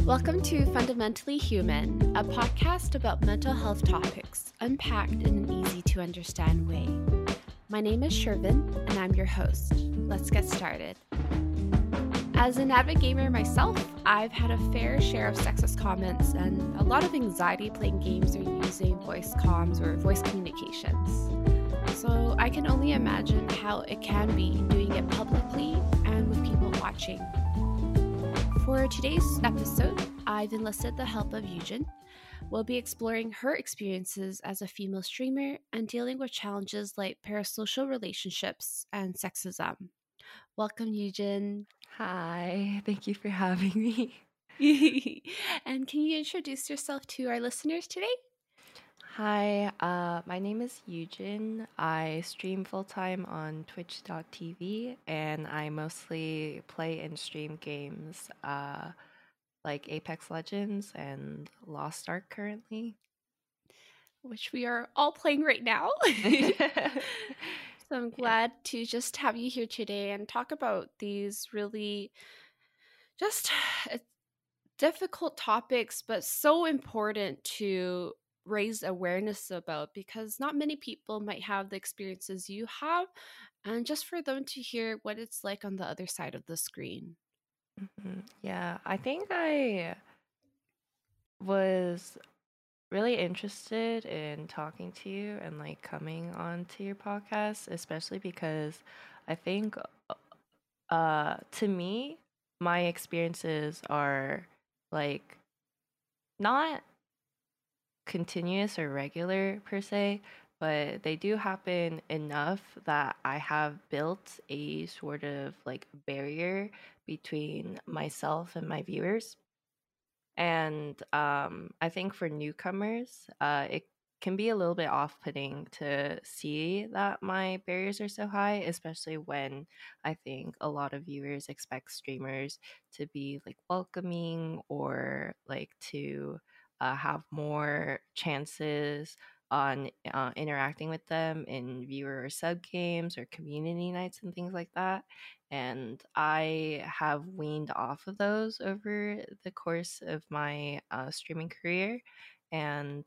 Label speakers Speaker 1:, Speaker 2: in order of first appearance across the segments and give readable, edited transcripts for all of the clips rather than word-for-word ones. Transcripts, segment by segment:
Speaker 1: Welcome to Fundamentally Human, a podcast about mental health topics unpacked in an easy to understand way. My name is Shervin, and I'm your host. Let's get started. As an avid gamer myself, I've had a fair share of sexist comments and a lot of anxiety playing games or using voice comms or voice communications. So I can only imagine how it can be doing it publicly and with people watching. For today's episode, I've enlisted the help of Yujin. We'll be exploring her experiences as a female streamer and dealing with challenges like parasocial relationships and sexism. Welcome, Yujin.
Speaker 2: Hi, thank you for having me.
Speaker 1: And can you introduce yourself to our listeners today?
Speaker 2: Hi, my name is Yujin. I stream full time on twitch.tv and I mostly play and stream games like Apex Legends and Lost Ark currently.
Speaker 1: Which we are all playing right now. So I'm glad to just have you here today and talk about these really just difficult topics, but so important to raise awareness about because not many people might have the experiences you have, and just for them to hear what it's like on the other side of the screen.
Speaker 2: Yeah, I think I was really interested in talking to you and like coming on to your podcast, especially because I think to me, my experiences are like not continuous or regular per se, but they do happen enough that I have built a sort of like barrier between myself and my viewers. And I think for newcomers, it can be a little bit off putting to see that my barriers are so high, especially when I think a lot of viewers expect streamers to be like welcoming or like to have more chances on interacting with them in viewer or sub games or community nights and things like that. And I have weaned off of those over the course of my streaming career. And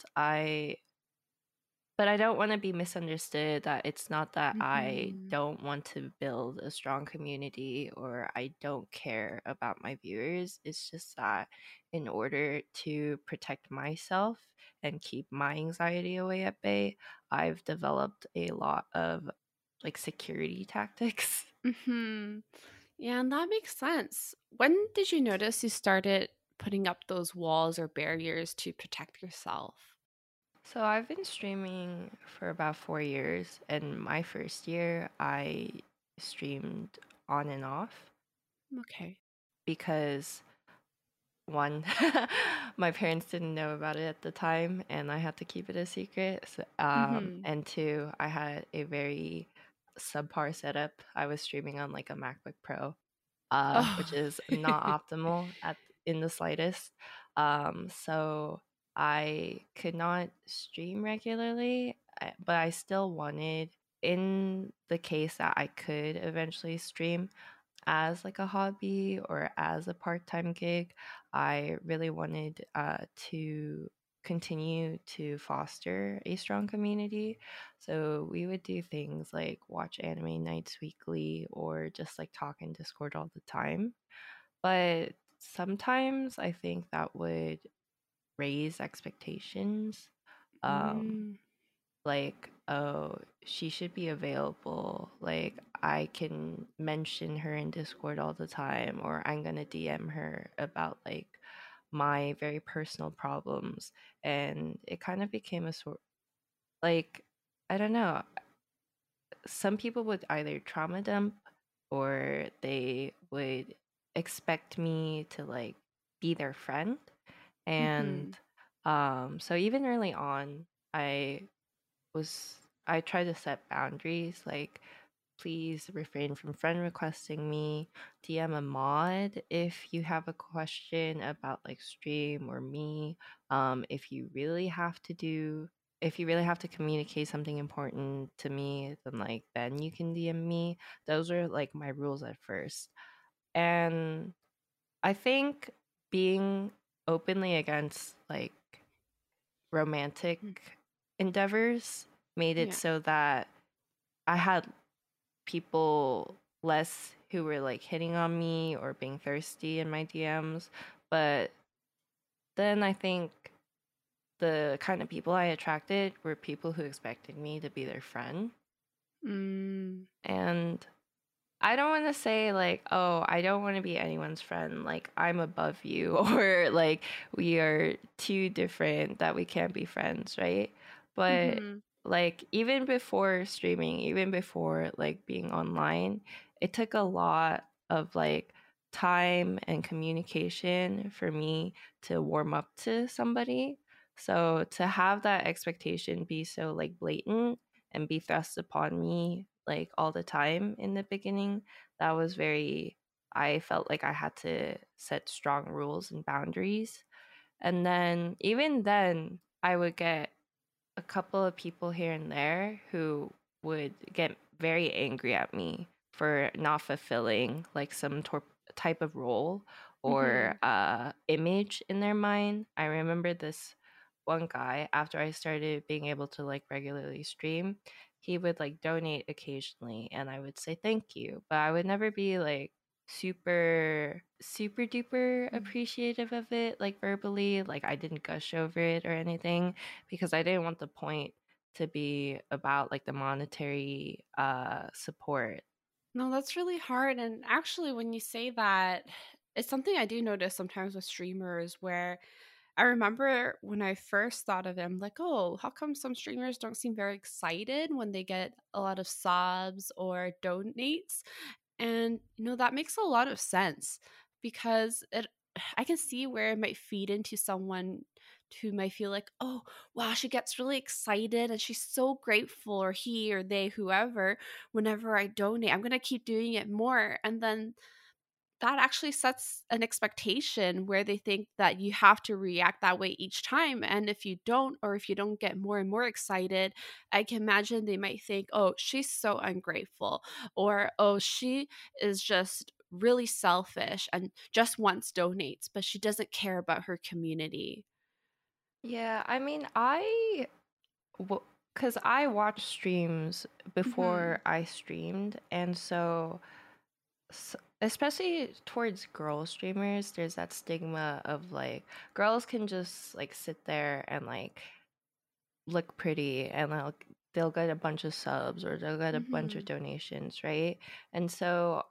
Speaker 2: but I don't want to be misunderstood that it's not that I don't want to build a strong community or I don't care about my viewers. It's just that in order to protect myself and keep my anxiety away at bay, I've developed a lot of like security tactics.
Speaker 1: Yeah, and that makes sense. When did you notice you started putting up those walls or barriers to protect yourself?
Speaker 2: So I've been streaming for about 4 years, and my first year I streamed on and off
Speaker 1: Okay.
Speaker 2: because one, my parents didn't know about it at the time, and I had to keep it a secret. So, and two, I had a very subpar setup. I was streaming on like a MacBook Pro, which
Speaker 1: Oh.
Speaker 2: is not optimal at in the slightest. So I could not stream regularly, but I still wanted, in the case that I could eventually stream as like a hobby or as a part-time gig, I really wanted to continue to foster a strong community. So we would do things like watch anime nights weekly or just like talk in Discord all the time. But sometimes I think that would raise expectations. Um,
Speaker 1: Mm.
Speaker 2: like, oh, she should be available. Like, I can mention her in Discord all the time, or I'm gonna DM her about like my very personal problems. And it kind of became a sort like, I don't know, some people would either trauma dump or they would expect me to like be their friend. And so even early on, I was I try to set boundaries like please refrain from friend requesting me, DM a mod if you have a question about like stream or me. If you really have to communicate something important to me, then you can DM me. Those are like my rules at first. And I think being openly against like romantic
Speaker 1: Mm.
Speaker 2: endeavors made it
Speaker 1: Yeah.
Speaker 2: so that I had people less who were like hitting on me or being thirsty in my DMs. But then I think the kind of people I attracted were people who expected me to be their friend.
Speaker 1: Mm.
Speaker 2: And I don't want to say like, oh, I don't want to be anyone's friend. Like, I'm above you, or like, we are too different that we can't be friends, right? But
Speaker 1: Mm-hmm.
Speaker 2: like, even before streaming, even before like being online, it took a lot of like time and communication for me to warm up to somebody. So to have that expectation be so like blatant and be thrust upon me like all the time in the beginning, that was very, I felt like I had to set strong rules and boundaries. And then even then I would get a couple of people here and there who would get very angry at me for not fulfilling like some type of role
Speaker 1: Mm-hmm.
Speaker 2: or image in their mind. I remember this one guy, after I started being able to like regularly stream, he would like donate occasionally and I would say thank you, but I would never be like super duper appreciative of it like verbally. Like I didn't gush over it or anything because I didn't want the point to be about like the monetary support.
Speaker 1: No, that's really hard. And actually, when you say that, it's something I do notice sometimes with streamers where I remember when I first thought of it, I'm like, oh, how come some streamers don't seem very excited when they get a lot of subs or donates? And that makes a lot of sense because it I can see where it might feed into someone who might feel like, oh, wow, she gets really excited and she's so grateful, or he or they, whoever, whenever I donate, I'm going to keep doing it more. And then that actually sets an expectation where they think that you have to react that way each time. And if you don't, or if you don't get more and more excited, I can imagine they might think, oh, she's so ungrateful, or oh, she is just really selfish and just wants donates, but she doesn't care about her community.
Speaker 2: Yeah, I mean, because I watched streams
Speaker 1: Hmm.
Speaker 2: before I streamed, and so especially towards girl streamers, there's that stigma of like girls can just like sit there and like look pretty and like they'll get a bunch of subs or they'll get a bunch of
Speaker 1: Hmm.
Speaker 2: donations, right? And so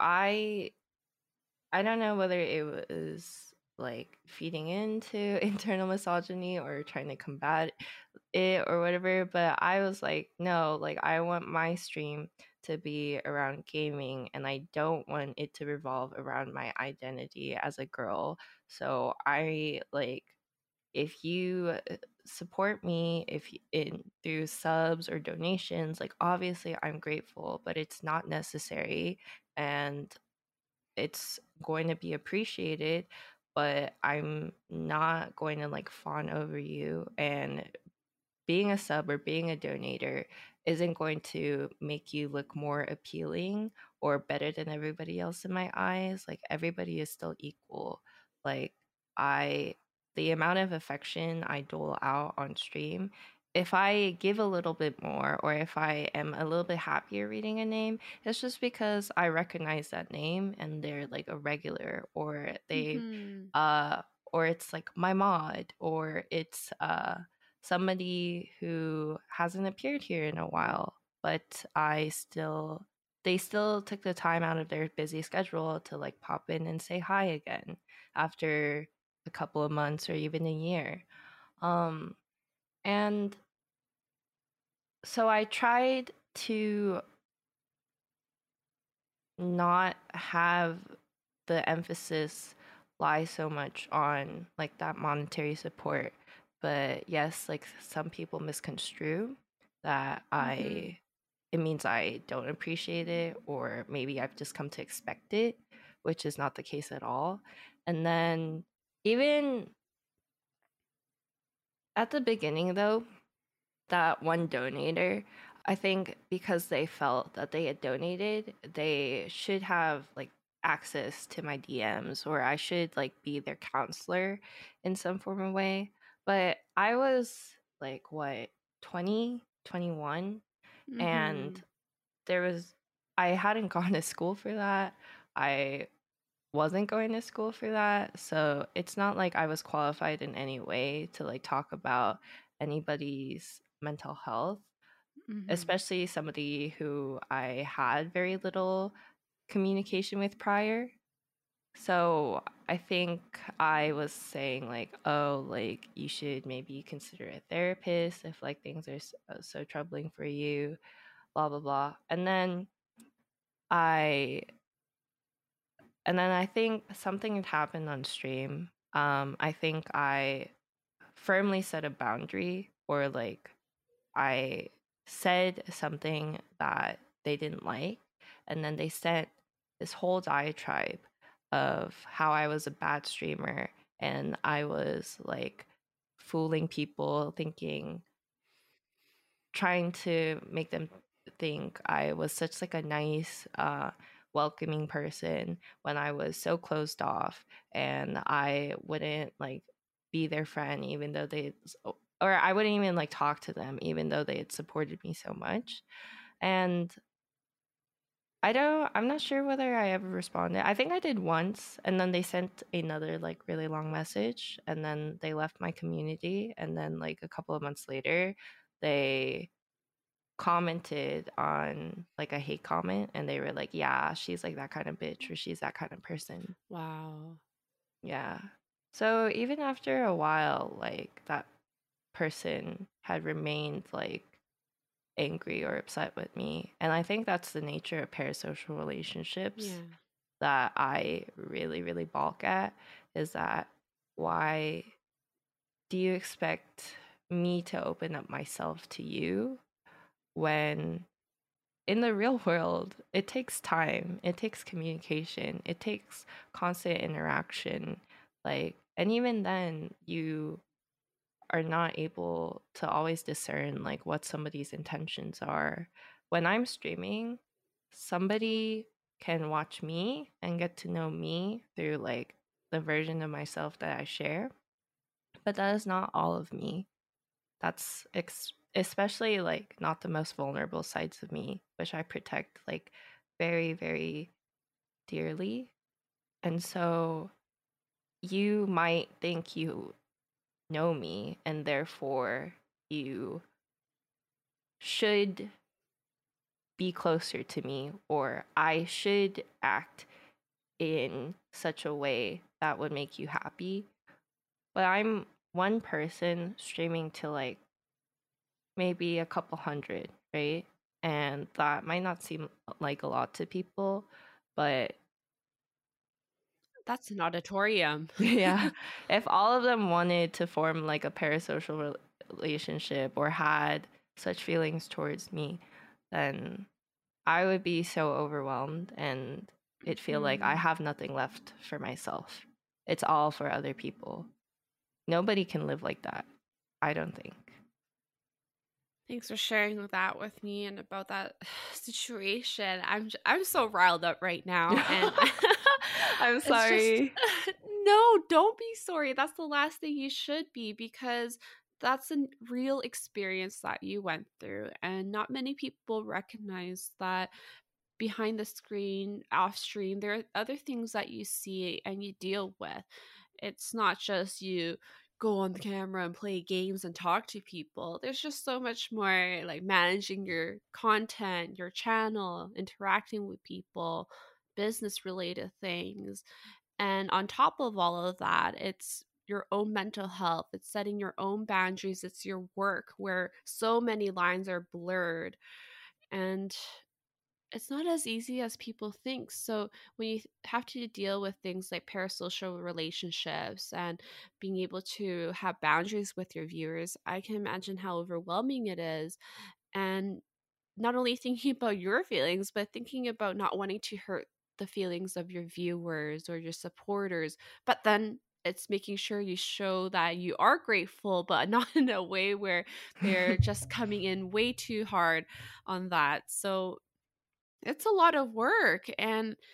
Speaker 2: I don't know whether it was like feeding into internal misogyny or trying to combat it or whatever, but I was like, no, like I want my stream to be around gaming and I don't want it to revolve around my identity as a girl. So I like, if you support me if in through subs or donations, like obviously I'm grateful, but it's not necessary and it's going to be appreciated, but I'm not going to like fawn over you. And being a sub or being a donator isn't going to make you look more appealing or better than everybody else in my eyes. Like everybody is still equal. Like I the amount of affection I dole out on stream, if I give a little bit more or if I am a little bit happier reading a name, it's just because I recognize that name and they're like a regular, or they
Speaker 1: Hmm.
Speaker 2: uh or it's like my mod, or it's somebody who hasn't appeared here in a while, but they still took the time out of their busy schedule to like pop in and say hi again after a couple of months or even a year. Um, and so I tried to not have the emphasis lie so much on like that monetary support. But yes, like some people misconstrue that
Speaker 1: Hmm.
Speaker 2: it means I don't appreciate it, or maybe I've just come to expect it, which is not the case at all. And then even at the beginning though, that one donator, I think because they felt that they had donated, they should have like access to my DMs, or I should like be their counselor in some form of way. But I was like, what, 20, 21, and
Speaker 1: Mm-hmm.
Speaker 2: there was, I hadn't gone to school for that. I wasn't going to school for that. So it's not like I was qualified in any way to like talk about anybody's mental health,
Speaker 1: Mm-hmm.
Speaker 2: especially somebody who I had very little communication with prior. So I think I was saying like, oh, like you should maybe consider a therapist if like things are so troubling for you, blah blah blah. I and then I think something had happened on stream. I think I firmly set a boundary, or like I said something that they didn't like, and then they sent this whole diatribe of how I was a bad streamer and I was like fooling people, trying to make them think I was such like a nice, welcoming person when I was so closed off, and I wouldn't like be their friend even though or I wouldn't even like talk to them even though they had supported me so much. And I'm not sure whether I ever responded. I think I did once, and then they sent another like really long message, and then they left my community, and then like a couple of months later they commented on like a hate comment, and they were like, yeah, she's like that kind of bitch, or she's that kind of person.
Speaker 1: Wow.
Speaker 2: Yeah. So even after a while, like that person had remained like angry or upset with me. And I think that's the nature of parasocial relationships
Speaker 1: Yeah.
Speaker 2: that I really, really balk at, is that why do you expect me to open up myself to you when in the real world, it takes time, it takes communication, it takes constant interaction. Like, and even then, you are not able to always discern like what somebody's intentions are. When I'm streaming, somebody can watch me and get to know me through like the version of myself that I share, but that is not all of me. That's especially like not the most vulnerable sides of me, which I protect like very, very dearly. And so you might think you know me, and therefore you should be closer to me, or I should act in such a way that would make you happy. But I'm one person streaming to like maybe a couple hundred, right? And that might not seem like a lot to people, but
Speaker 1: That's an auditorium.
Speaker 2: yeah, if all of them wanted to form like a parasocial relationship or had such feelings towards me, then I would be so overwhelmed and it'd feel like I
Speaker 1: Hmm.
Speaker 2: have nothing left for myself. It's all for other people. Nobody can live like that, I don't think.
Speaker 1: Thanks for sharing that with me and about that situation. I'm so riled up right now, and
Speaker 2: I'm
Speaker 1: it's just
Speaker 2: sorry.
Speaker 1: no, don't be sorry. That's the last thing you should be, because that's a real experience that you went through, and not many people recognize that behind the screen, off stream, there are other things that you see and you deal with. It's not just you go on the camera and play games and talk to people. There's just so much more, like managing your content, your channel, interacting with people, business related things. And on top of all of that, it's your own mental health, it's setting your own boundaries, it's your work where so many lines are blurred. And it's not as easy as people think. So when you have to deal with things like parasocial relationships and being able to have boundaries with your viewers, I can imagine how overwhelming it is. And not only thinking about your feelings, but thinking about not wanting to hurt the feelings of your viewers or your supporters. But then it's making sure you show that you are grateful, but not in a way where they're just coming in way too hard on that. So it's a lot of work. And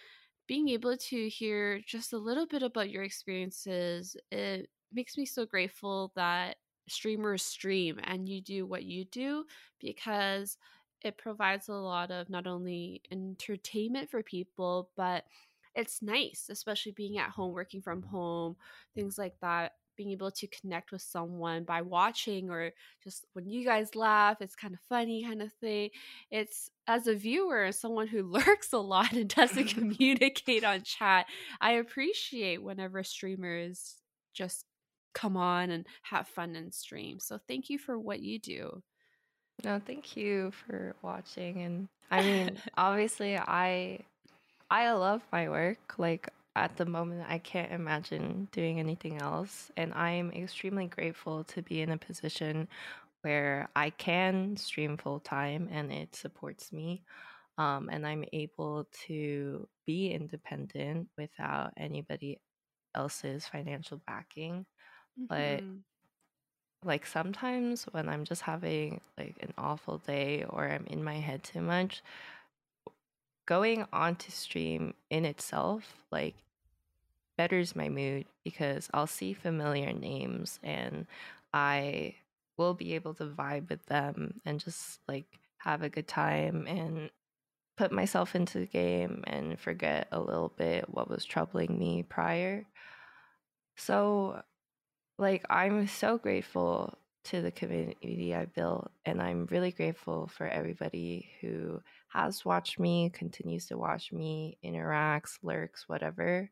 Speaker 1: being able to hear just a little bit about your experiences, it makes me so grateful that streamers stream and you do what you do, because it provides a lot of not only entertainment for people, but it's nice, especially being at home, working from home, things like that. Being able to connect with someone by watching, or just when you guys laugh, it's kind of funny, kind of thing. It's, as a viewer, as someone who lurks a lot and doesn't communicate on chat, I appreciate whenever streamers just come on and have fun and stream. So thank you for what you do.
Speaker 2: No, thank you for watching. And I mean, obviously, I love my work. Like at the moment, I can't imagine doing anything else, and I'm extremely grateful to be in a position where I can stream full time and it supports me. And I'm able to be independent without anybody else's financial backing. But
Speaker 1: Mhm.
Speaker 2: like sometimes when I'm just having like an awful day or I'm in my head too much, going on to stream in itself like betters my mood because I'll see familiar names and I will be able to vibe with them and just like have a good time and put myself into the game and forget a little bit what was troubling me prior. So, like, I'm so grateful to the community I built, and I'm really grateful for everybody who has watched me, continues to watch me, interacts, lurks, whatever.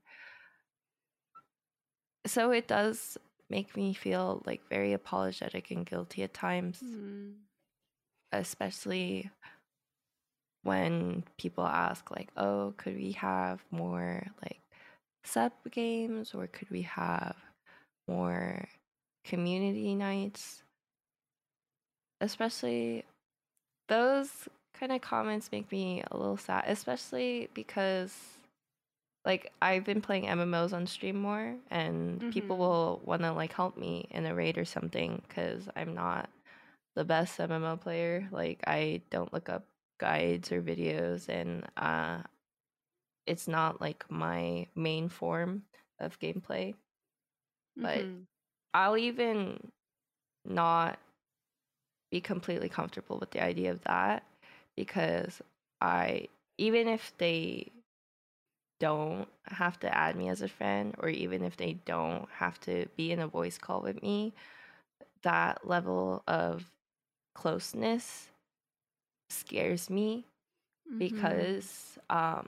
Speaker 2: So it does make me feel like very apologetic and guilty at times,
Speaker 1: Mm.
Speaker 2: especially when people ask like, "Oh, could we have more like sub games or could we have more community nights?" Especially those kind of comments make me a little sad, especially because like I've been playing MMOs on stream more and people
Speaker 1: Mhm.
Speaker 2: will want to like help me in a raid or something cuz I'm not the best MMO player. Like I don't look up guides or videos and it's not like my main form of gameplay, but
Speaker 1: Mhm.
Speaker 2: I'll even not be completely comfortable with the idea of that because I even if they don't have to add me as a friend or even if they don't have to be in a voice call with me, that level of closeness scares me
Speaker 1: Mhm.
Speaker 2: because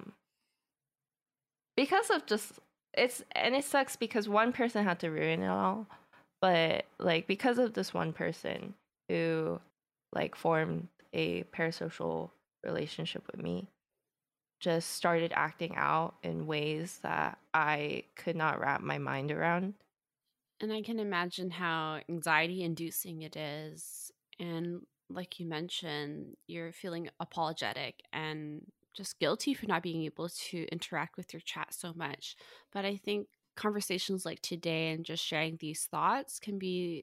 Speaker 2: because of just it's and it sucks because one person had to ruin it all, but like because of this one person who like formed a parasocial relationship with me just started acting out in ways that I could not wrap my mind around.
Speaker 1: And I can imagine how anxiety inducing it is. And like you mentioned, you're feeling apologetic and just guilty for not being able to interact with your chat so much. But I think conversations like today and just sharing these thoughts can be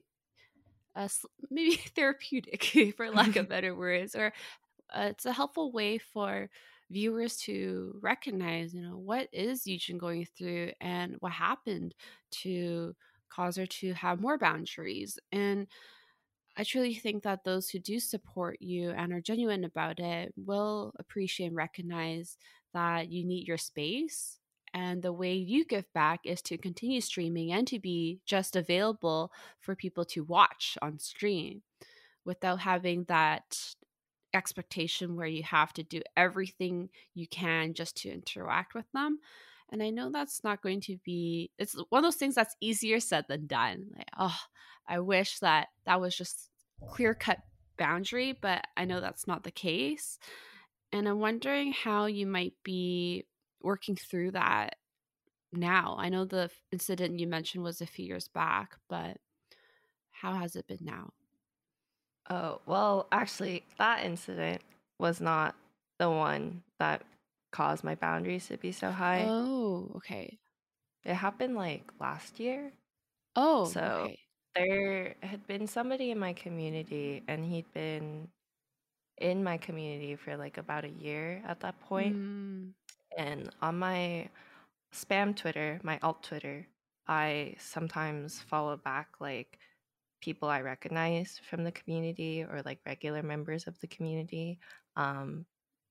Speaker 1: maybe therapeutic, for lack of better words, or it's a helpful way for viewers to recognize, what is Eugene going through and what happened to cause her to have more boundaries. And I truly think that those who do support you and are genuine about it will appreciate and recognize that you need your space. And the way you give back is to continue streaming and to be just available for people to watch on stream without having that expectation where you have to do everything you can just to interact with them. And I know that's not going to be, it's one of those things that's easier said than done. Like, oh, I wish that that was just clear cut boundary, but I know that's not the case. And I'm wondering how you might be working through that now. I know the incident you mentioned was a few years back, but how has it been now?
Speaker 2: Oh, well, actually, that incident was not the one that caused my boundaries to be so high.
Speaker 1: Oh, okay.
Speaker 2: It happened like last year.
Speaker 1: Oh,
Speaker 2: So
Speaker 1: okay.
Speaker 2: there had been somebody in my community, and he'd been in my community for like about a year at that point.
Speaker 1: Mm.
Speaker 2: And on my spam Twitter, my alt Twitter, I sometimes follow back like people I recognize from the community or like regular members of the community. Um,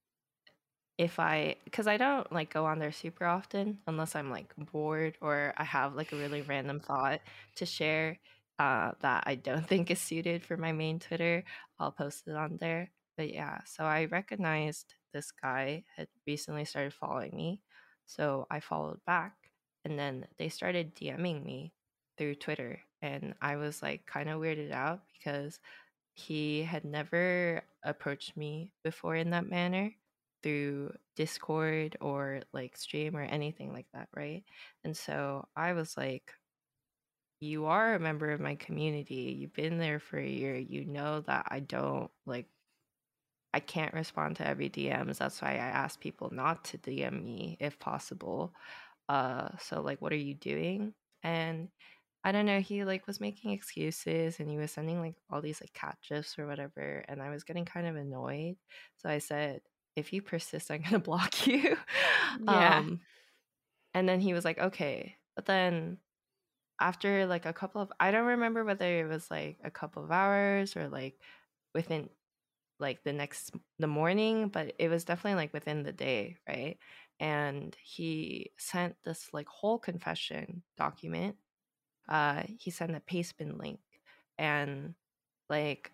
Speaker 2: if I, because I don't like go on there super often unless I'm like bored or I have like a really random thought to share that I don't think is suited for my main Twitter, I'll post it on there. But yeah, so I recognized this guy had recently started following me. So I followed back and then they started DMing me through Twitter. And I was like kind of weirded out because he had never approached me before in that manner through Discord or like stream or anything like that, right? And so I was like, you are a member of my community. You've been there for a year. You know that I don't like I can't respond to every DMs. That's why I ask people not to DM me if possible. So like what are you doing? And I don't know, he like was making excuses and he was sending like all these like cat gifs or whatever, and I was getting kind of annoyed. So I said, if you persist, I'm gonna block you.
Speaker 1: Yeah.
Speaker 2: um and then he was like, okay. But then after like a couple of I don't remember whether it was like a couple of hours or like within like the morning, but it was definitely like within the day, right? And he sent this like whole confession document. He sent a pastebin link, and like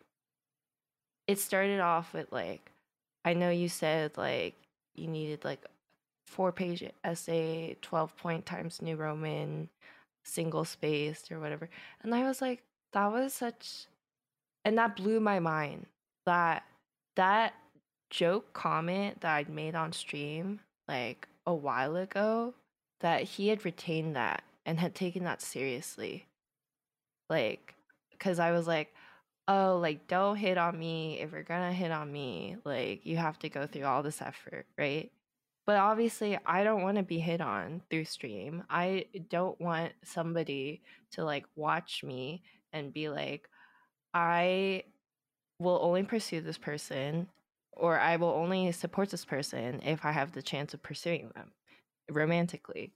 Speaker 2: it started off with like, I know you said like you needed like 4-page essay, 12-point times New Roman, single spaced or whatever, and I was like, that was such, and that blew my mind that that joke comment that I'd made on stream like a while ago, that he had retained that and had taken that seriously. Like, because I was like, oh, like, don't hit on me. If you're gonna hit on me, like, you have to go through all this effort, right? But obviously, I don't want to be hit on through stream. I don't want somebody to like watch me and be like, I will only pursue this person or I will only support this person if I have the chance of pursuing them romantically.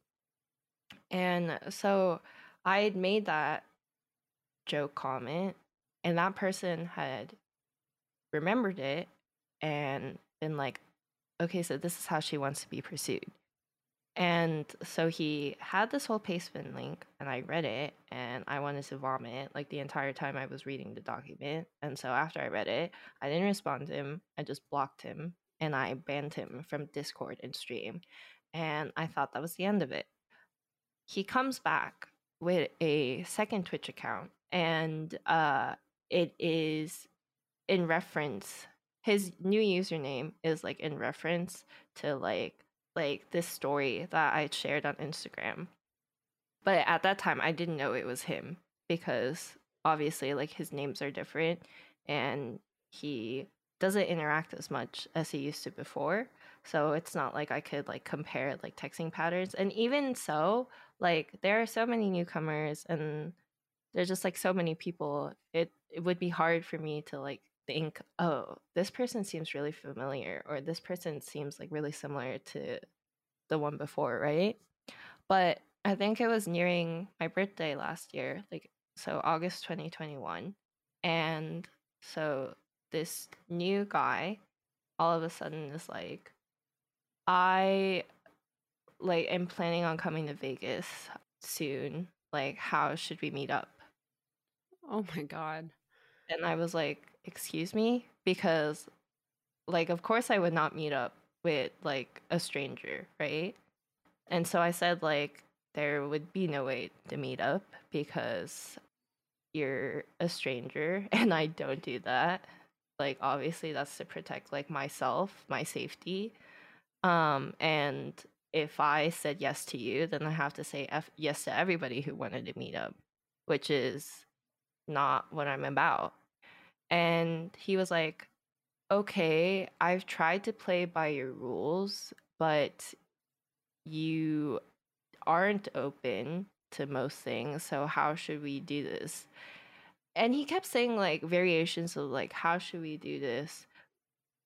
Speaker 2: And so I had made that joke comment, and that person had remembered it and been like, okay, so this is how she wants to be pursued. And so he had this whole pastebin link, and I read it, and I wanted to vomit like the entire time I was reading the document. And so after I read it, I didn't respond to him. I just blocked him, and I banned him from Discord and stream. And I thought that was the end of it. He comes back with a second Twitch account, and it is in reference. His new username is like in reference to like this story that I shared on Instagram. But at that time, I didn't know it was him because obviously, like his names are different, and he doesn't interact as much as he used to before. So it's not like I could like compare like texting patterns. And even so, like there are so many newcomers, and there's just like so many people. It would be hard for me to like think, oh, this person seems really familiar, or this person seems like really similar to the one before, right? But I think it was nearing my birthday last year, like so August 2021. And so this new guy all of a sudden is like, I like am planning on coming to Vegas soon. Like, how should we meet up?
Speaker 1: Oh my God.
Speaker 2: And I was like, excuse me? Because like of course I would not meet up with like a stranger, right? And so I said like there would be no way to meet up because you're a stranger and I don't do that. Like obviously that's to protect like myself, my safety. And if I said yes to you, then I have to say yes to everybody who wanted to meet up, which is not what I'm about. And he was like, okay, I've tried to play by your rules, but you aren't open to most things, so how should we do this? And he kept saying like variations of like, how should we do this?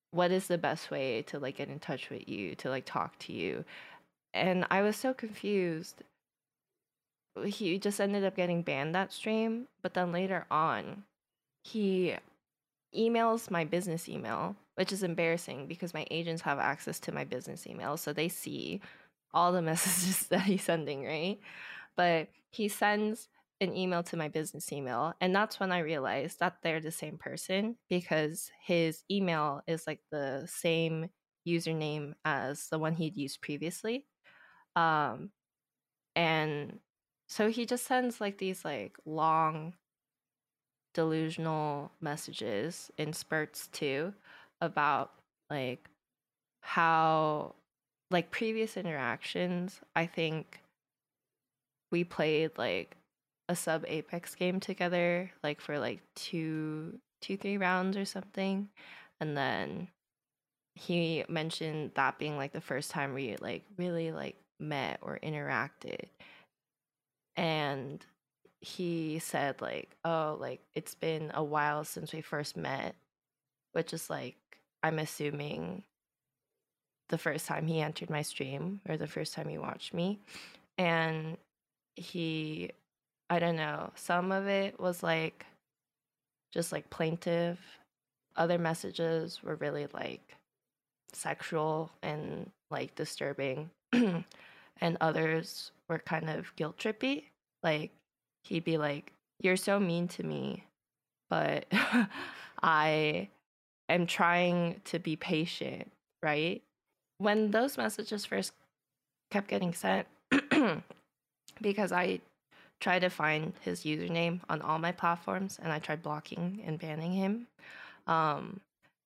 Speaker 2: what is the best way to like get in touch with you, to like talk to you. And I was so confused. He just ended up getting banned that stream, but then later on, he emails my business email, which is embarrassing because my agents have access to my business email, so they see all the messages that he's sending, right? But he sends an email to my business email, and that's when I realized that they're the same person, because his email is like the same username as the one he'd used previously. Um, and so he just sends like these like long delusional messages in spurts too, about like how, like, previous interactions, I think we played like a sub Apex game together, like for like 3 rounds or something. And then he mentioned that being like the first time we like really like met or interacted. And he said like, oh, like it's been a while since we first met, which is like, I'm assuming the first time he entered my stream or the first time he watched me. And he, I don't know, some of it was like just like plaintive. Other messages were really like sexual and like disturbing. And others were kind of guilt trippy. Like he'd be like, "You're so mean to me, but I am trying to be patient," right? When those messages first kept getting sent, because I tried to find his username on all my platforms and I tried blocking and banning him. Um,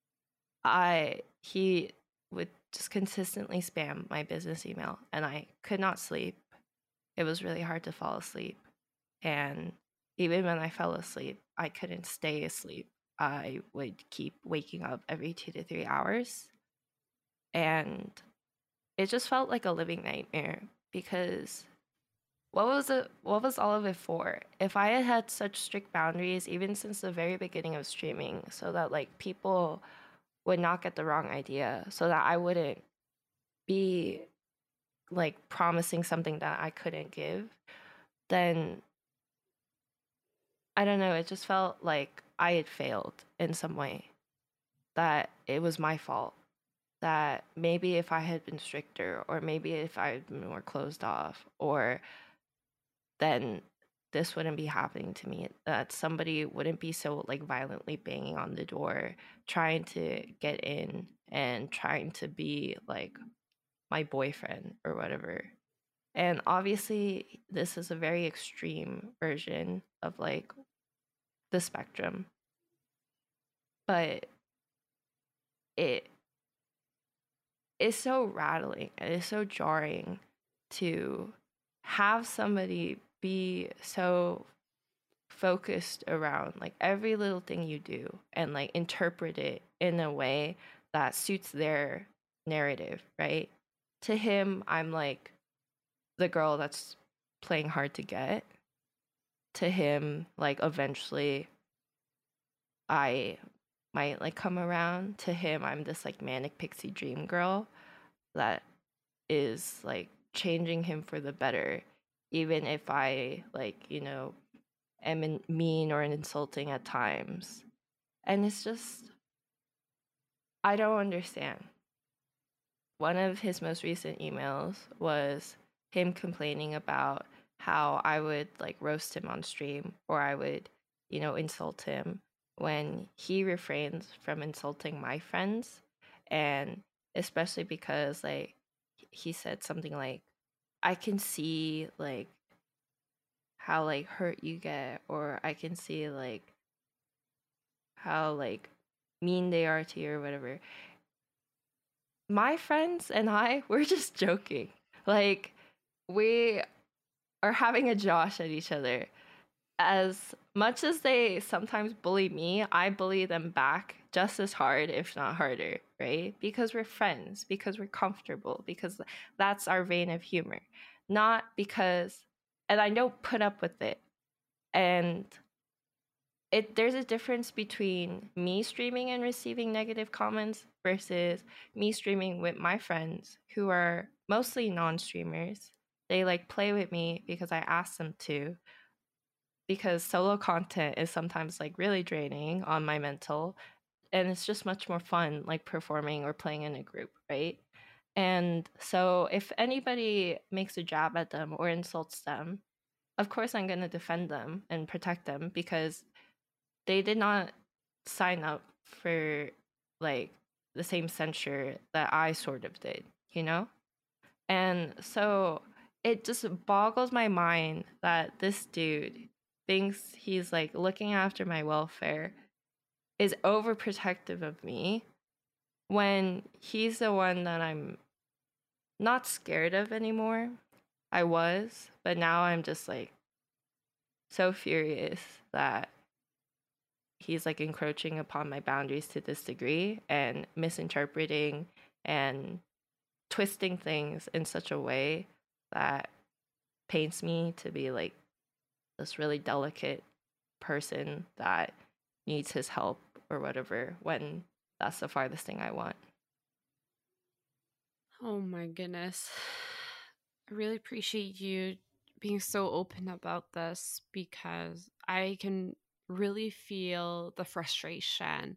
Speaker 2: he would just consistently spam my business email and I could not sleep. It was really hard to fall asleep. And even when I fell asleep, I couldn't stay asleep. I would keep waking up every 2 to 3 hours. And it just felt like a living nightmare, because what was all of it for? If I had had such strict boundaries even since the very beginning of streaming, so that like people would not get the wrong idea, so that I wouldn't be like promising something that I couldn't give, then I don't know, it just felt like I had failed in some way, that it was my fault, that maybe if I had been stricter, or maybe if I had been more closed off, or then this wouldn't be happening to me, that somebody wouldn't be so like violently banging on the door trying to get in and trying to be like my boyfriend or whatever. And obviously this is a very extreme version of like the spectrum, but it is so rattling, it is so jarring to have somebody be so focused around like every little thing you do and like interpret it in a way that suits their narrative, right? To him, I'm like the girl that's playing hard to get. To him, like eventually I might like come around. To him, I'm this like manic pixie dream girl that is like changing him for the better, even if I like, am mean or insulting at times. And it's just, I don't understand. One of his most recent emails was him complaining about how I would like roast him on stream, or I would, insult him, when he refrains from insulting my friends. And especially because like he said something like, I can see like how like hurt you get, or I can see like how like mean they are to you or whatever. My friends and I, we're just joking. Like, we are having a josh at each other. As much as they sometimes bully me, I bully them back just as hard, if not harder, right? Because we're friends, because we're comfortable, because that's our vein of humor. Not because, and I don't put up with it. And there's a difference between me streaming and receiving negative comments versus me streaming with my friends who are mostly non-streamers. They like play with me because I ask them to, because solo content is sometimes like really draining on my mental, and it's just much more fun like performing or playing in a group, right? And so if anybody makes a jab at them or insults them, of course I'm going to defend them and protect them because they did not sign up for like the same censure that I sort of did, you know? And so it just boggles my mind that this dude thinks he's like looking after my welfare, is overprotective of me when he's the one that I'm not scared of anymore. I was, but now I'm just like so furious that he's like encroaching upon my boundaries to this degree and misinterpreting and twisting things in such a way that paints me to be like this really delicate person that needs his help or whatever, when that's the farthest thing I want.
Speaker 1: Oh my goodness. I really appreciate you being so open about this because I can really feel the frustration.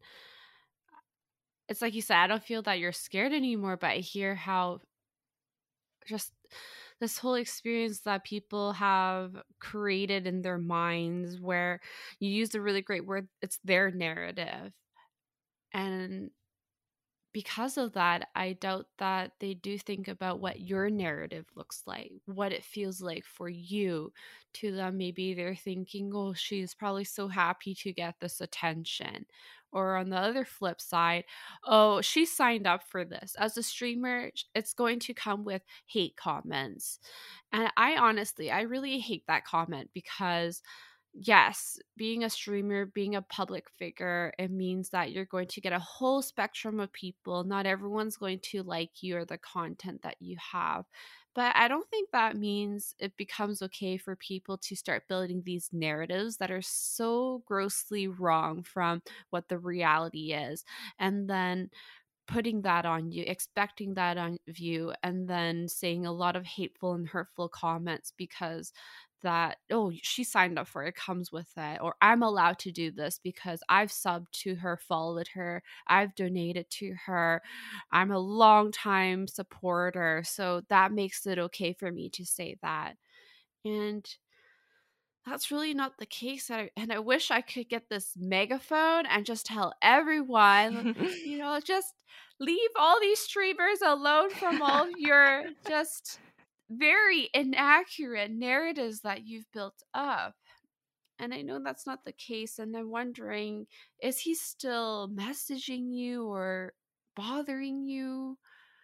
Speaker 1: It's like you said, I don't feel that you're scared anymore, but I hear how just this whole experience that people have created in their minds where you use a really great word, it's their narrative. And because of that, I doubt that they do think about what your narrative looks like, what it feels like for you. To them, maybe they're thinking, oh, she's probably so happy to get this attention. Or on the other flip side, oh, she signed up for this. As a streamer, it's going to come with hate comments. And I really hate that comment because yes, being a streamer, being a public figure, it means that you're going to get a whole spectrum of people. Not everyone's going to like you or the content that you have. But I don't think that means it becomes okay for people to start building these narratives that are so grossly wrong from what the reality is. And then putting that on you, expecting that on you, and then saying a lot of hateful and hurtful comments because that, oh, she signed up for it, comes with it, or I'm allowed to do this because I've subbed to her, followed her, I've donated to her, I'm a long time supporter, so that makes it okay for me to say that. And that's really not the case. And I wish I could get this megaphone and just tell everyone, just leave all these streamers alone from all of your just very inaccurate narratives that you've built up. And I know that's not the case. And I'm wondering, is he still messaging you or bothering you?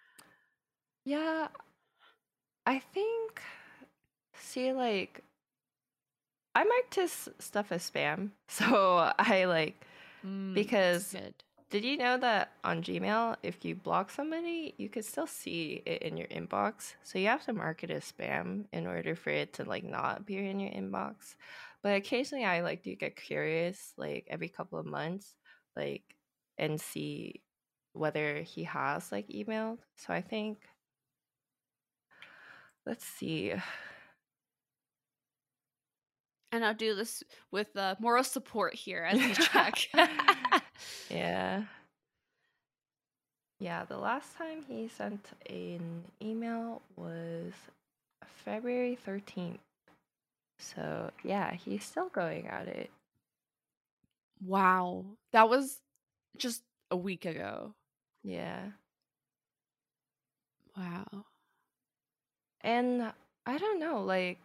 Speaker 2: Yeah, I think, see, like, I marked his stuff as spam. So I like,
Speaker 1: That's
Speaker 2: because
Speaker 1: good.
Speaker 2: did you know that on Gmail, if you block somebody, you could still see it in your inbox? So you have to mark it as spam in order for it to like not appear in your inbox. But occasionally I like do get curious, like every couple of months, like, and see whether he has like emailed. So I think, let's see.
Speaker 1: And I'll do this with moral support here as we check.
Speaker 2: Yeah. Yeah, the last time he sent an email was February 13th. So, yeah, he's still going at it.
Speaker 1: Wow. That was just a week ago.
Speaker 2: Yeah.
Speaker 1: Wow.
Speaker 2: And I don't know, like,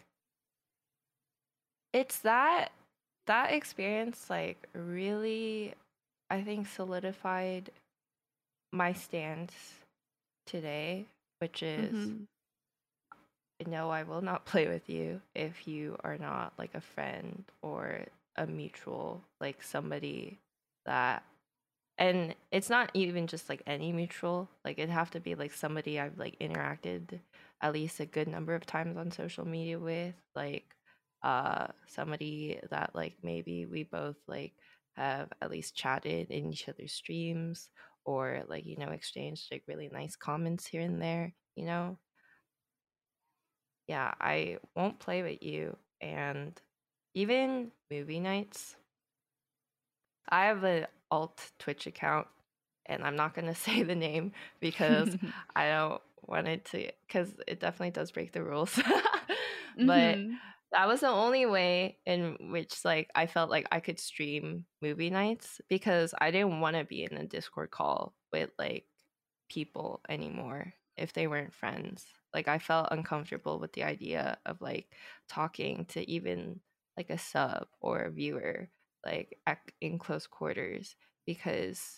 Speaker 2: it's that experience like really, I think, solidified my stance today, which is
Speaker 1: Mm-hmm.
Speaker 2: no, I will not play with you if you are not like a friend or a mutual, like somebody that, and it's not even just like any mutual, like it'd have to be like somebody I've like interacted at least a good number of times on social media with, like somebody that like maybe we both like have at least chatted in each other's streams, or like, you know, exchanged like really nice comments here and there, you know. Yeah, I won't play with you. And even movie nights, I have an alt Twitch account, and I'm not gonna say the name because I don't want it to, because it definitely does break the rules. But
Speaker 1: Mm-hmm.
Speaker 2: that was the only way in which like I felt like I could stream movie nights, because I didn't want to be in a Discord call with like people anymore if they weren't friends. Like I felt uncomfortable with the idea of like talking to even like a sub or a viewer like in close quarters, because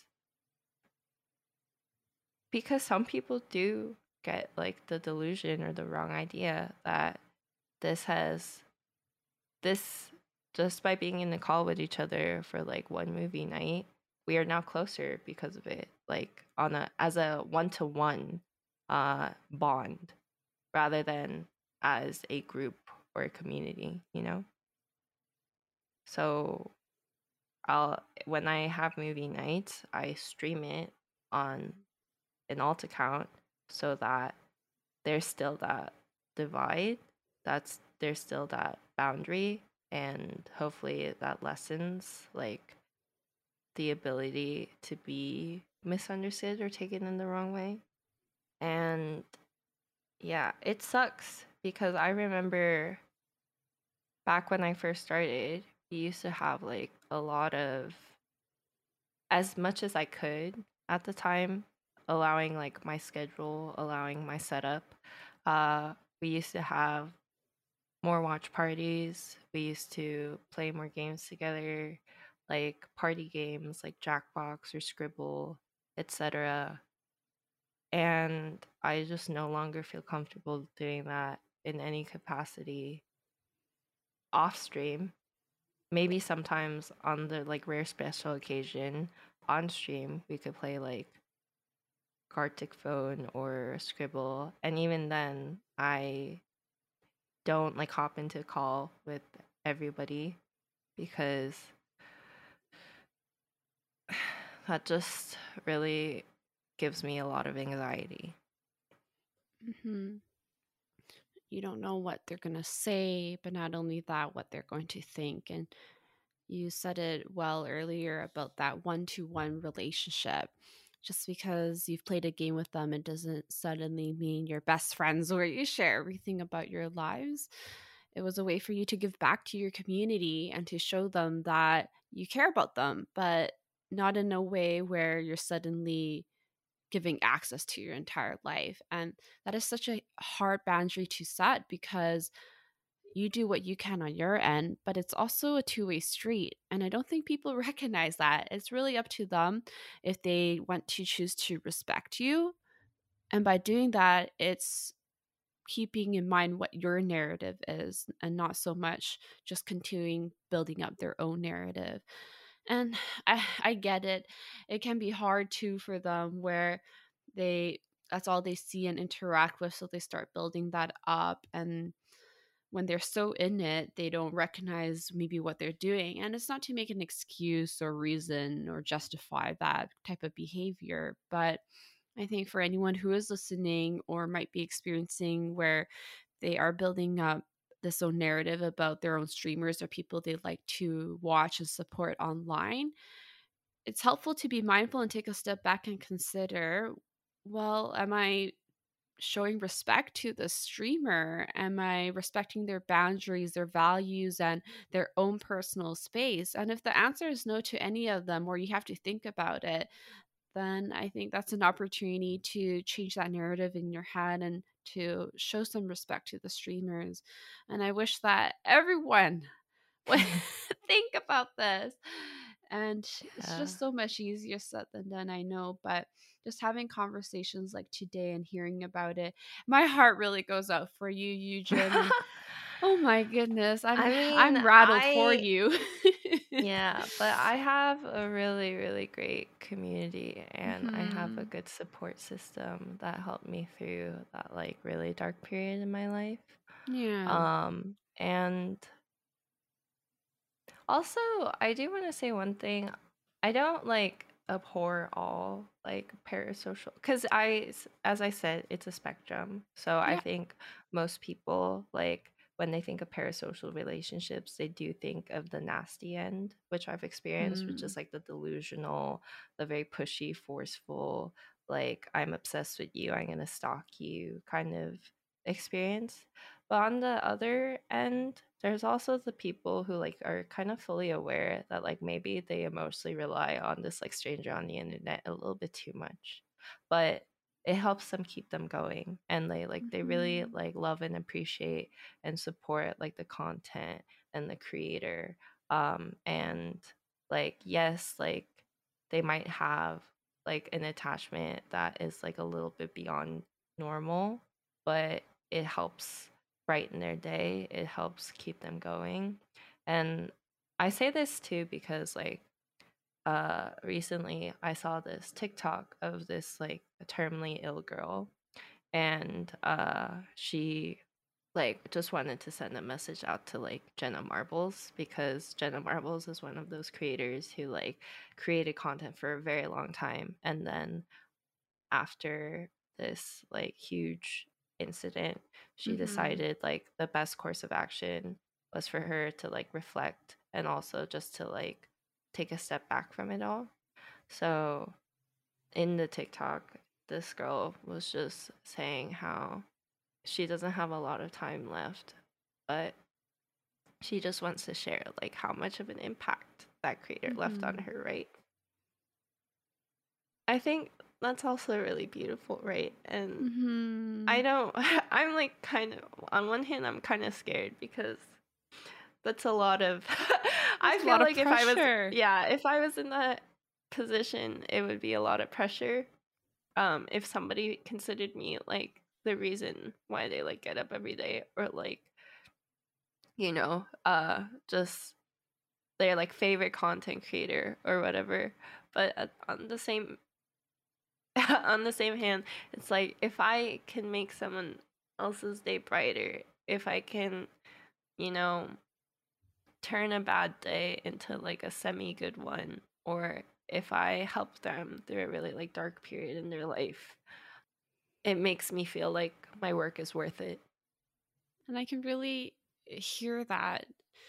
Speaker 2: some people do get like the delusion or the wrong idea that this has this just by being in the call with each other for like one movie night, we are now closer because of it, like on a as a one-to-one bond, rather than as a group or a community, you know. So I'll when I have movie nights, I stream it on an alt account, so that there's still that divide, there's still that boundary, and hopefully that lessens like the ability to be misunderstood or taken in the wrong way. And yeah, it sucks because I remember back when I first started, we used to have like a lot of, as much as I could at the time, allowing like my schedule, allowing my setup. Uh, we used to have more watch parties. We used to play more games together, like party games like Jackbox or Scribble, etc. And I just no longer feel comfortable doing that in any capacity off stream. Maybe sometimes on the like rare special occasion on stream we could play like Gartic Phone or Scribble, and even then I don't like hop into a call with everybody, because that just really gives me a lot of anxiety.
Speaker 1: Mm-hmm. You don't know what they're going to say, but not only that, what they're going to think. And you said it well earlier about that one-to-one relationship. Just because you've played a game with them, it doesn't suddenly mean you're best friends or you share everything about your lives. It was a way for you to give back to your community and to show them that you care about them, but not in a way where you're suddenly giving access to your entire life. And that is such a hard boundary to set, because you do what you can on your end, but it's also a two-way street. And I don't think people recognize that. It's really up to them if they want to choose to respect you. And by doing that, it's keeping in mind what your narrative is and not so much just continuing building up their own narrative. And I get it. It can be hard too for them where they that's all they see and interact with, so they start building that up, and when they're so in it, they don't recognize maybe what they're doing. And it's not to make an excuse or reason or justify that type of behavior, but I think for anyone who is listening or might be experiencing where they are building up this own narrative about their own streamers or people they like to watch and support online, it's helpful to be mindful and take a step back and consider, well, am I showing respect to the streamer? Am I respecting their boundaries, their values, and their own personal space? And if the answer is no to any of them, or you have to think about it, then I think that's an opportunity to change that narrative in your head and to show some respect to the streamers. And I wish that everyone would think about this. And it's
Speaker 2: Yeah.
Speaker 1: just so much easier said than done, I know. But just having conversations like today and hearing about it, my heart really goes out for you, Eugen. And oh my goodness,
Speaker 2: I mean,
Speaker 1: I'm rattled for
Speaker 2: I
Speaker 1: you.
Speaker 2: yeah, but I have a really, really great community, and I have a
Speaker 1: Hmm.
Speaker 2: good support system that helped me through that like really dark period in my life.
Speaker 1: Yeah.
Speaker 2: And Also, I do want to say one thing. I don't like abhor all like parasocial because as I said, it's a spectrum. So I
Speaker 1: Yeah.
Speaker 2: think most people like when they think of parasocial relationships, they do think of the nasty end, which I've experienced, which
Speaker 1: Mm.
Speaker 2: is like the delusional, the very pushy, forceful, like I'm obsessed with you, I'm gonna stalk you kind of experience. But on the other end, there's also the people who like are kind of fully aware that like maybe they emotionally rely on this like stranger on the internet a little bit too much. But it helps them keep them going and they really
Speaker 1: Mhm.
Speaker 2: like love and appreciate and support like the content and the creator. And like yes, like they might have like an attachment that is like a little bit beyond normal, but it helps brighten their day. It helps keep them going. And I say this too because like recently I saw this TikTok of this like terminally ill girl, and she like just wanted to send a message out to like Jenna Marbles because Jenna Marbles is one of those creators who like created content for a very long time, and then after this like huge incident, she
Speaker 1: Mhm.
Speaker 2: decided like the best course of action was for her to like reflect and also just to like take a step back from it all. So in the TikTok, this girl was just saying how she doesn't have a lot of time left, but she just wants to share like how much of an impact that creator left on
Speaker 1: Mhm.
Speaker 2: her, right? I think that's also really beautiful, right? And I
Speaker 1: Mhm.
Speaker 2: don't I'm like kind of on one hand I'm kind of scared because that's a lot of I
Speaker 1: There's a
Speaker 2: feel
Speaker 1: lot of
Speaker 2: like if I was
Speaker 1: pressure.
Speaker 2: yeah, if I was in that position, it would be a lot of pressure. If somebody considered me like the reason why they like get up every day or like, just their like favorite content creator or whatever. But on the same on the same hand, it's like if I can make someone else's day brighter, if I can, you know, turn a bad day into like a semi good one, or if I help them through a really like dark period in their life, it makes me feel like my work is worth it.
Speaker 1: And I can really hear that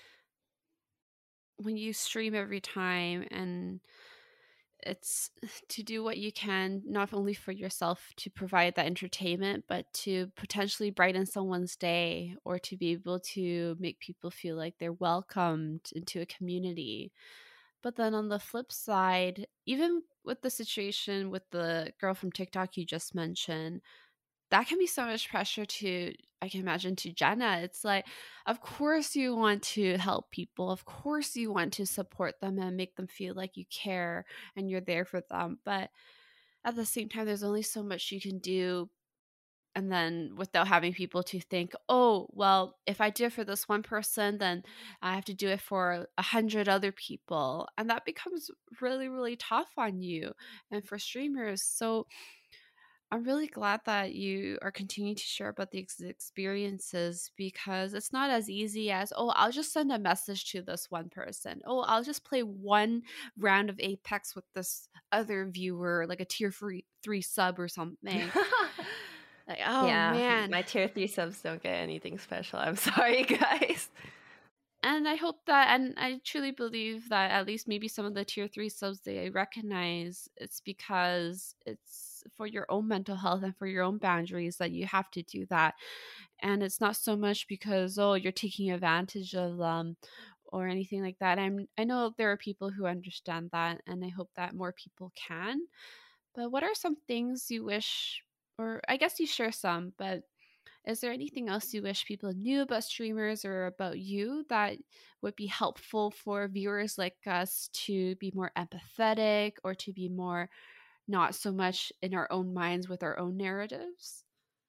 Speaker 1: when you stream every time, and it's to do what you can not only for yourself to provide that entertainment, but to potentially brighten someone's day, or to be able to make people feel like they're welcomed into a community. But then on the flip side, even with the situation with the girl from TikTok you just mentioned, that can be so much pressure to, I can imagine, to Jenna. It's like, of course you want to help people. Of course you want to support them and make them feel like you care and you're there for them. But at the same time, there's only so much you can do. And then without having people to think, oh, well, if I do it for this one person, then I have to do it for 100 other people. And that becomes really, really tough on you and for streamers. So I'm really glad that you are continuing to share about the experiences, because it's not as easy as, oh, I'll just send a message to this one person. Oh, I'll just play one round of Apex with this other viewer, like a tier 3 sub or something. Like, oh
Speaker 2: Yeah,
Speaker 1: man.
Speaker 2: my tier 3 subs don't get anything special. I'm sorry, guys.
Speaker 1: And I hope that, and I truly believe that at least maybe some of the tier 3 subs they recognize it's because it's for your own mental health and for your own boundaries that you have to do that. And it's not so much because, oh, you're taking advantage of them or anything like that. I know there are people who understand that, and I hope that more people can. But what are some things you wish, or I guess you share some, but is there anything else you wish people knew about streamers or about you that would be helpful for viewers like us to be more empathetic, or to be more not so much in our own minds with our own narratives?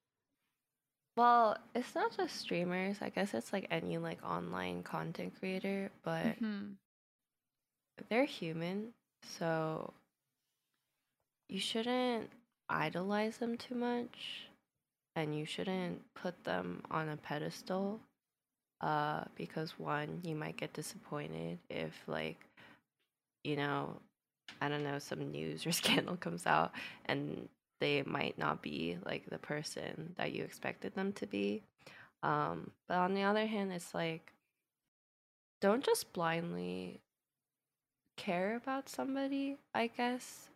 Speaker 2: Well, it's not just streamers. I guess it's like any like online content creator, but
Speaker 1: Hmm.
Speaker 2: they're human. So you shouldn't idolize them too much and you shouldn't put them on a pedestal. because one, you might get disappointed if like, you know, I don't know, some news or scandal comes out and they might not be like the person that you expected them to be. But on the other hand, it's like, don't just blindly care about somebody, I guess.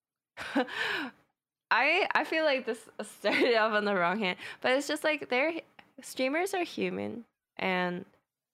Speaker 2: I feel like this started off on the wrong hand, but it's just like streamers are human, and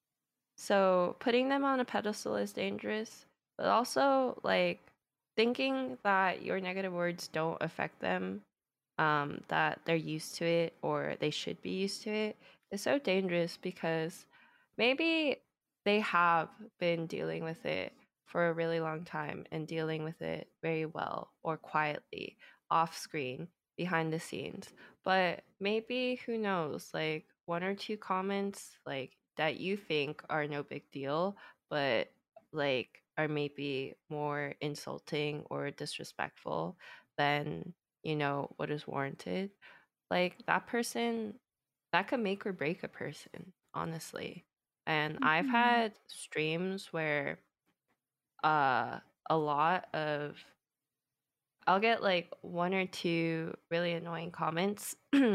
Speaker 2: so putting them on a pedestal is dangerous, but also like thinking that your negative words don't affect them, that they're used to it or they should be used to it is so dangerous because maybe they have been dealing with it for a really long time and dealing with it very well or quietly off screen behind the scenes. But maybe who knows, like one or two comments like that you think are no big deal, but like are maybe more insulting or disrespectful than what is warranted. Like that person, that could make or break a person, honestly. And I've
Speaker 1: Mm-hmm.
Speaker 2: had streams where uh a lot of I'll get like one or two really annoying comments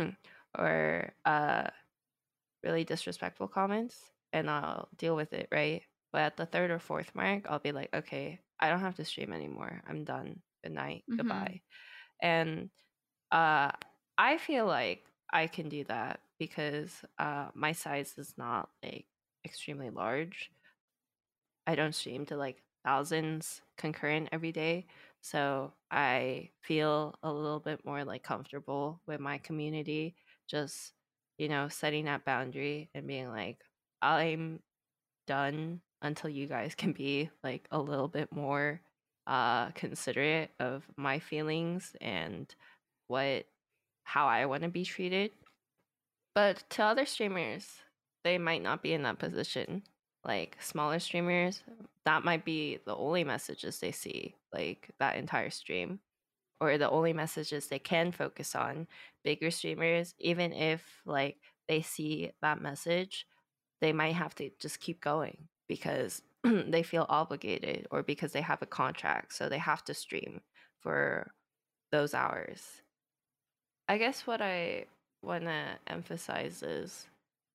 Speaker 2: or really disrespectful comments, and I'll deal with it, right? But at the third or fourth mark, I'll be like, okay, I don't have to stream anymore. I'm done. Good night.
Speaker 1: Mm-hmm.
Speaker 2: Goodbye. And uh, I feel like I can do that because my size is not like extremely large. I don't stream to like thousands concurrent every day. So I feel a little bit more like comfortable with my community, just, setting that boundary and being like, I'm done until you guys can be like a little bit more considerate of my feelings and what how I want to be treated. But to other streamers, they might not be in that position. Like smaller streamers, that might be the only messages they see, like that entire stream, or the only messages they can focus on. Bigger streamers, even if like they see that message, they might have to just keep going because they feel obligated or because they have a contract, so they have to stream for those hours. I guess what I want to emphasize is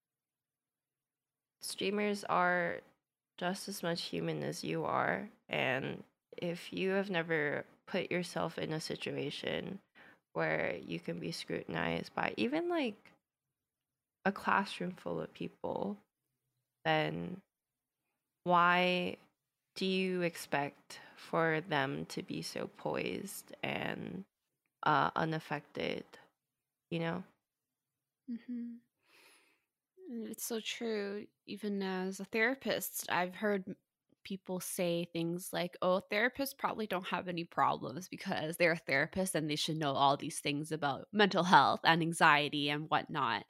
Speaker 2: streamers are just as much human as you are. And if you have never put yourself in a situation where you can be scrutinized by even like a classroom full of people, then why do you expect for them to be so poised and unaffected, you know?
Speaker 1: Mm-hmm. It's so true. Even as a therapist, I've heard people say things like, oh, therapists probably don't have any problems because they're a therapist and they should know all these things about mental health and anxiety and whatnot.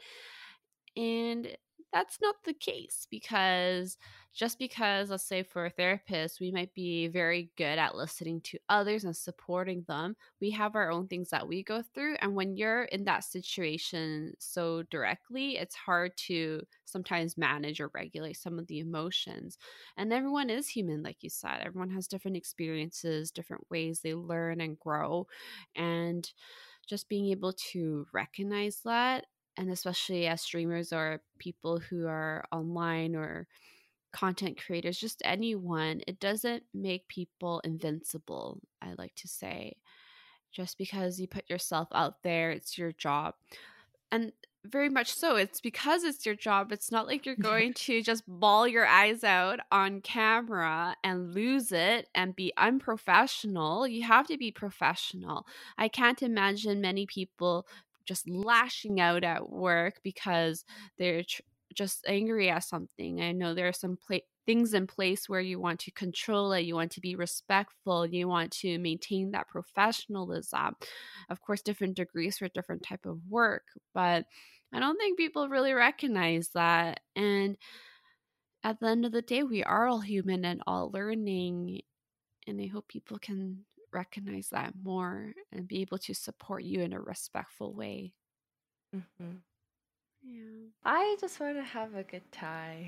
Speaker 1: And that's not the case because just because, let's say, for a therapist, we might be very good at listening to others and supporting them. We have our own things that we go through. And when you're in that situation so directly, it's hard to sometimes manage or regulate some of the emotions. And everyone is human, like you said. Everyone has different experiences, different ways they learn and grow. And just being able to recognize that, and especially as streamers or people who are online or content creators, just anyone, it doesn't make people invincible, I like to say. Just because you put yourself out there, it's your job. And very much so, it's because it's your job. It's not like you're going to just bawl your eyes out on camera and lose it and be unprofessional. You have to be professional. I can't imagine many people just lashing out at work because they're just angry at something. I know there are some things in place where you want to control it, you want to be respectful, you want to maintain that professionalism. Of course, different degrees for different type of work, but I don't think people really recognize that. And at the end of the day, we are all human and all learning, and I hope people can recognize that more and be able to support you in a respectful way.
Speaker 2: Hmm.
Speaker 1: Yeah.
Speaker 2: I just want to have a good time.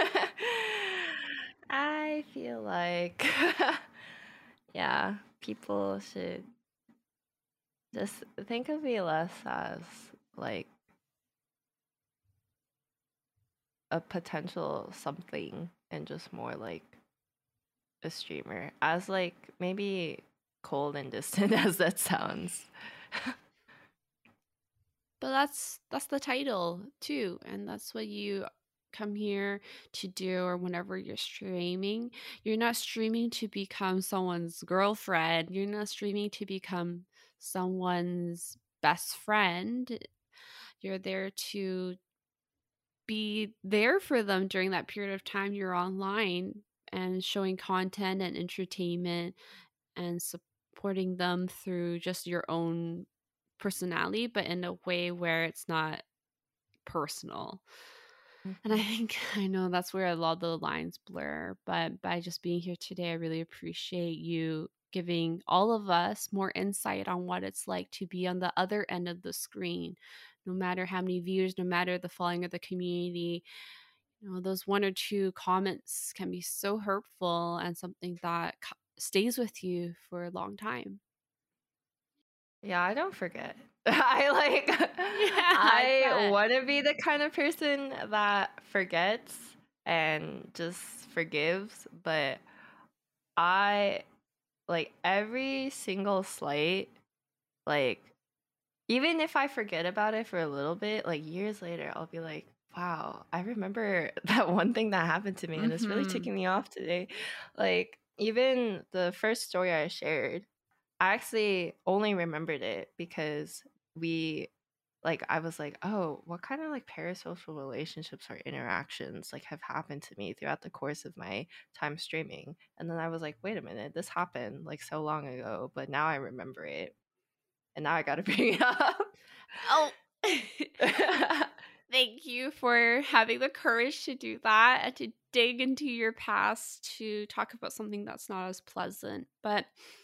Speaker 2: I feel like, yeah, people should just think of me less as like a potential something and just more like a streamer, as like maybe cold and distant as that sounds.
Speaker 1: But that's the title too, and that's what you come here to do. Or whenever you're streaming, you're not streaming to become someone's girlfriend, you're not streaming to become someone's best friend. You're there to be there for them during that period of time you're online, and showing content and entertainment, and supporting them through just your own personality, but in a way where it's not personal. And I think I know that's where a lot of the lines blur. But by just being here today, I really appreciate you giving all of us more insight on what it's like to be on the other end of the screen. No matter how many views, no matter the following of the community, those one or two comments can be so hurtful, and something that stays with you for a long time.
Speaker 2: Yeah, I don't forget. I like
Speaker 1: Yeah, I
Speaker 2: I
Speaker 1: bet.
Speaker 2: want to be the kind of person that forgets and just forgives, but I like every single slight, like even if I forget about it for a little bit, like years later, I'll be like, wow, I remember that one thing that happened to me and it's really
Speaker 1: Mm-hmm.
Speaker 2: ticking me off today. Like, even the first story I shared, I actually only remembered it because we, like, I was like, oh, what kind of like parasocial relationships or interactions like have happened to me throughout the course of my time streaming? And then I was like, wait a minute, this happened like so long ago, but now I remember it. And now I gotta bring it up.
Speaker 1: Oh, thank you for having the courage to do that and to dig into your past to talk about something that's not as pleasant. But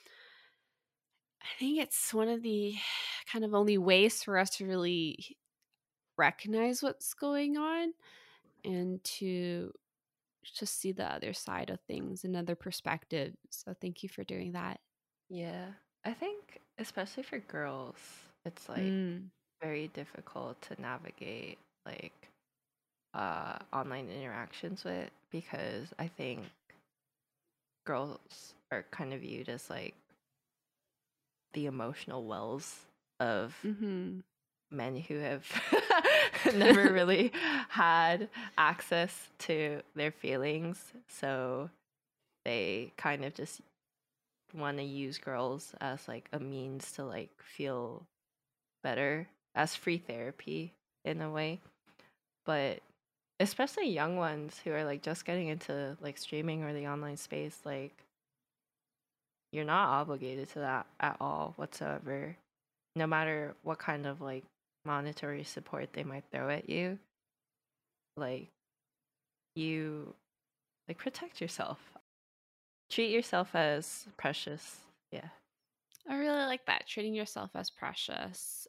Speaker 1: I think it's one of the kind of only ways for us to really recognize what's going on, and to just see the other side of things, another perspective. So thank you for doing that.
Speaker 2: Yeah, I think especially for girls, it's like
Speaker 1: Mm.
Speaker 2: very difficult to navigate like online interactions with, because I think girls are kind of viewed as like the emotional wells of
Speaker 1: Mm-hmm.
Speaker 2: men who have never really had access to their feelings. So they kind of just want to use girls as like a means to like feel better, as free therapy in a way. But especially young ones who are like just getting into like streaming or the online space, like you're not obligated to that at all whatsoever, no matter what kind of like monetary support they might throw at you. Like, you like protect yourself, treat yourself as precious. Yeah.
Speaker 1: I really like that, treating yourself as precious.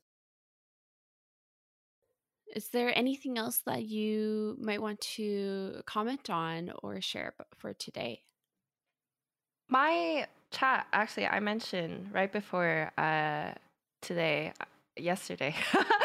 Speaker 1: Is there anything else that you might want to comment on or share for today?
Speaker 2: My chat, actually, I mentioned right before today, yesterday.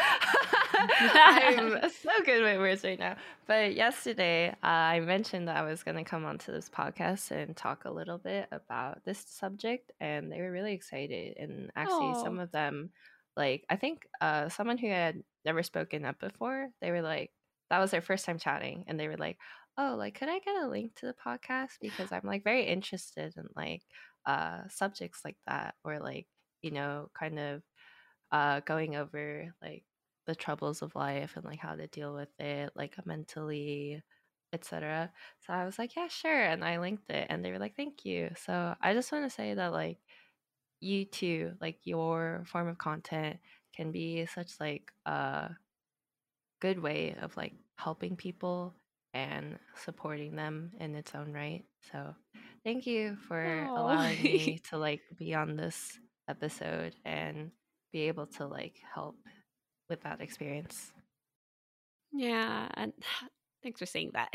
Speaker 2: I'm so good with words right now. But yesterday, I mentioned that I was going to come onto this podcast and talk a little bit about this subject, and they were really excited. And actually, some
Speaker 1: Oh,
Speaker 2: of them, like, I think someone who had never spoken up before, they were like, that was their first time chatting, and they were like, oh, like, could I get a link to the podcast? Because I'm like very interested in like subjects like that, or like, kind of going over like the troubles of life and like how to deal with it like mentally, etc. So I was like, yeah, sure, and I linked it and they were like, thank you. So I just want to say that like you too, like your form of content can be such like a good way of like helping people and supporting them in its own right. So thank you for
Speaker 1: oh.
Speaker 2: allowing me to like be on this episode and be able to like help with that experience.
Speaker 1: Yeah, and thanks for saying that.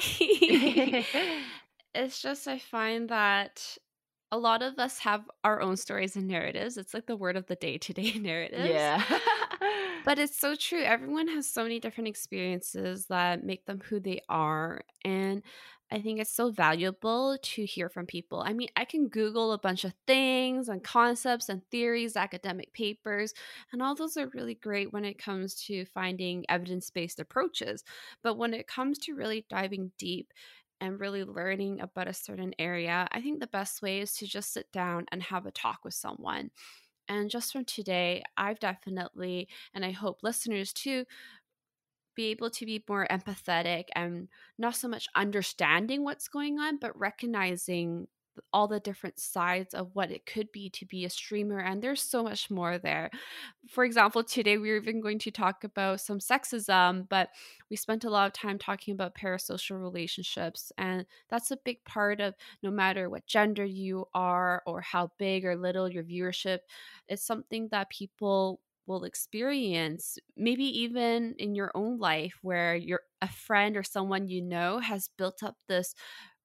Speaker 1: It's just I find that a lot of us have our own stories and narratives. It's like the word of the day today, narratives.
Speaker 2: Yeah.
Speaker 1: But it's so true. Everyone has so many different experiences that make them who they are. And I think it's so valuable to hear from people. I mean, I can Google a bunch of things and concepts and theories, academic papers, and all those are really great when it comes to finding evidence based approaches. But when it comes to really diving deep, and really learning about a certain area, I think the best way is to just sit down and have a talk with someone. And just from today, I've definitely, and I hope listeners too, be able to be more empathetic and not so much understanding what's going on, but recognizing all the different sides of what it could be to be a streamer. And there's so much more there. For example, today we were even going to talk about some sexism, but we spent a lot of time talking about parasocial relationships. And that's a big part of no matter what gender you are or how big or little your viewership, it's something that people will experience, maybe even in your own life, where a friend or someone you know has built up this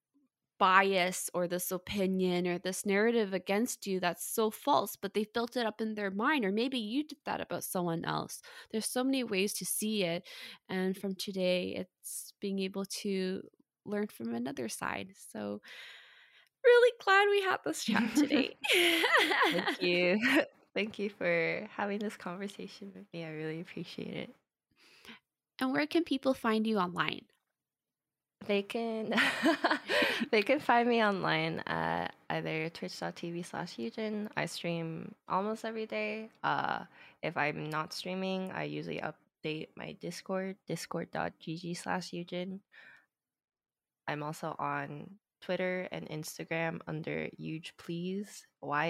Speaker 1: bias or this opinion or this narrative against you that's so false, but they've built it up in their mind. Or maybe you did that about someone else. There's so many ways to see it. And from today, it's being able to learn from another side. So, really glad we had this chat today.
Speaker 2: Thank you. Thank you for having this conversation with me. I really appreciate it.
Speaker 1: And where can people find you online?
Speaker 2: They can they can find me online at either twitch.tv/Eugen. I stream almost every day. If I'm not streaming, I usually update my Discord, discord.gg/Eugen. I'm also on Twitter and Instagram under Huge Please,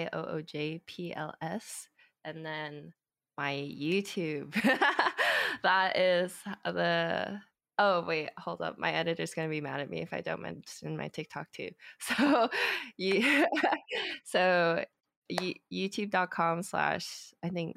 Speaker 2: YOOJPLS, and then my YouTube. That is the oh wait, hold up. My editor's gonna be mad at me if I don't mention my TikTok too. So you so youtube.com/ I think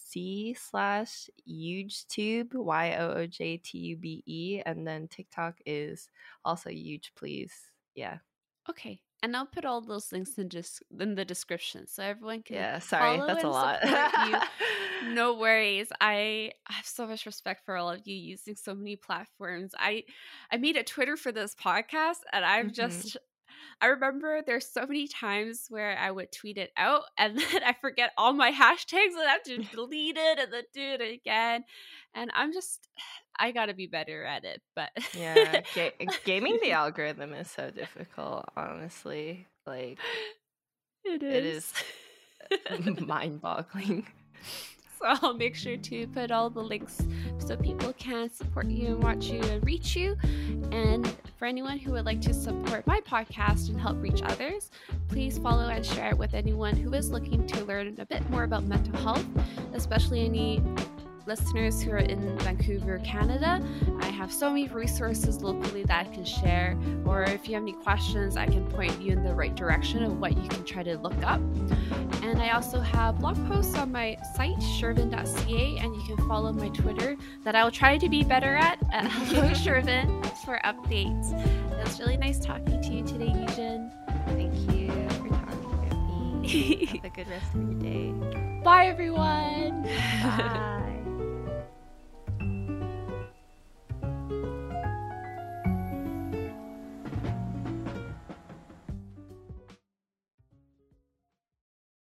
Speaker 2: C/HugeTube, YOOJTUBE, and then TikTok is also Huge Please. Yeah.
Speaker 1: Okay. And I'll put all those links in the description so everyone can
Speaker 2: Sorry,
Speaker 1: follow
Speaker 2: that's a
Speaker 1: and
Speaker 2: lot.
Speaker 1: support you. No worries. I have so much respect for all of you using so many platforms. I made a Twitter for this podcast, and I remember there's so many times where I would tweet it out and then I forget all my hashtags and I have to delete it and then do it again. And I gotta be better at it. But
Speaker 2: Yeah, gaming the algorithm is so difficult, honestly. Like,
Speaker 1: it
Speaker 2: is mind-boggling.
Speaker 1: So I'll make sure to put all the links so people can support you and watch you and reach you. And for anyone who would like to support my podcast and help reach others, please follow and share it with anyone who is looking to learn a bit more about mental health, especially any listeners who are in Vancouver, Canada. I have so many resources locally that I can share, or if you have any questions, I can point you in the right direction of what you can try to look up. And I also have blog posts on my site, shervin.ca, and you can follow my Twitter that I will try to be better at Hello Shervin, for updates. It was really nice talking to you today, Eugen.
Speaker 2: Thank you for talking with me. Have a good rest of your day.
Speaker 1: Bye, everyone.
Speaker 2: Bye.